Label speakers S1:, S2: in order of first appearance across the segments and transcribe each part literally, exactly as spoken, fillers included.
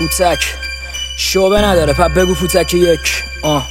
S1: پوتک شعبه نداره، پس بگو پوتک یک. آه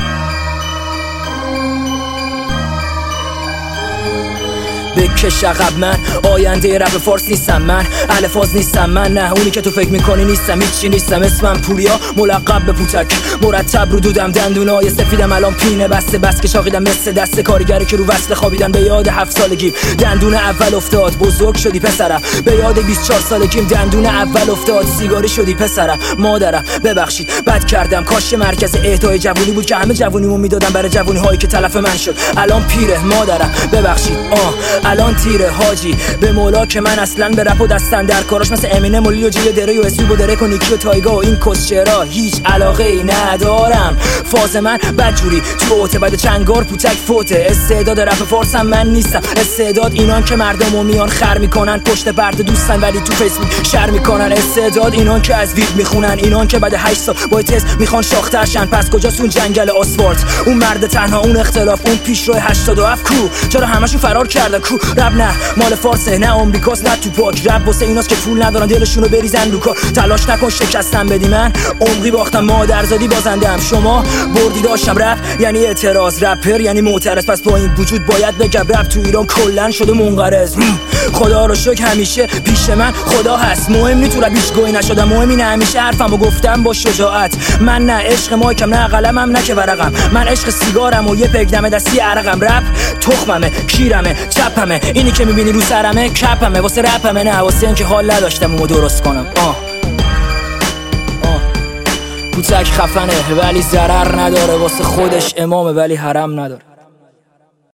S1: بکش عقب، من آینده رپ فارس نیستم، من الفاظ نیستم، من نه اونی که تو فکر میکنی نیستم، هیچی نیستم. اسمم پوریا ملقب به پوتک، مرتب رو دودم، دندونای سفیدم الان پینه بسته، بس که شاقیدم مثل دست کارگری که رو وصل خوابیدن. به یاد هفت سالگیم دندون اول افتاد، بزرگ شدی پسرم. به یاد بیست و چهار سالگیم دندون اول افتاد، سیگاری شدی پسرم. مادرم ببخشید بد کردم، کاش مرکز اهدای جوونی بود که همه جوونیمو میدادم برای جوونی هایی که تلف من شد. الان پیره مادرم ببخشید، آه الان تیره حاجی به مولا که من اصلا به رپ و دستن در کاراش مثل امینم و لیو جی و دره و اسوب و درک و نیکی و تایگا و این کسچرا هیچ علاقه ای ندارم. فاز من بدجوری تو اوته بعد چنگار پوتک فوته. استعداد رپ فارسم من نیستم، استعداد اینان که مردمو میان خر میکنن، پشت پرده دوستن ولی تو فیسبوک شر میکنن. استعداد اینان که از وید میخونن، اینان که بعد هشت سال با تست میخوان شاختر شن. پس کجاست اون جنگل آسفالت، اون مرد تنها، اون اختلاف، اون پیشرو هشتاد و هفت کو؟ چرا همشون فرار کردن کو؟ رپ نه مال فارسه، نه آمریکاست، نه توپاک. رپ واسه ایناست که پول ندارن دلشونو بریزن لوکا. تلاش نکن شکستم بدی، من عمقی باختم، مادرزادی بازندم. شما بردی داشتم رپ یعنی اعتراض، رپر یعنی معترض. پس با این وجود باید بگم رپ تو ایران کلن شده منقرض. خدا رو شکر همیشه پیش من خدا هست، مهم نی تو رپ هیچ گوی نشدم، مهم اینه همیشه حرفمو گفتم با شجاعت. من نه عشق مایکم، نه قلمم، نه که ورقم، من عشق سیگارم و یه پک دم دستی عرقم. رپ تخممه، کیرمه، چپمه، اینی که میبینی رو سرمه کپمه. واسه رپمه نه واسه این که حال نداشتم اونو درست کنم. آه آه پوتک خفنه ولی ضرر نداره، واسه خودش امامه ولی حرم نداره.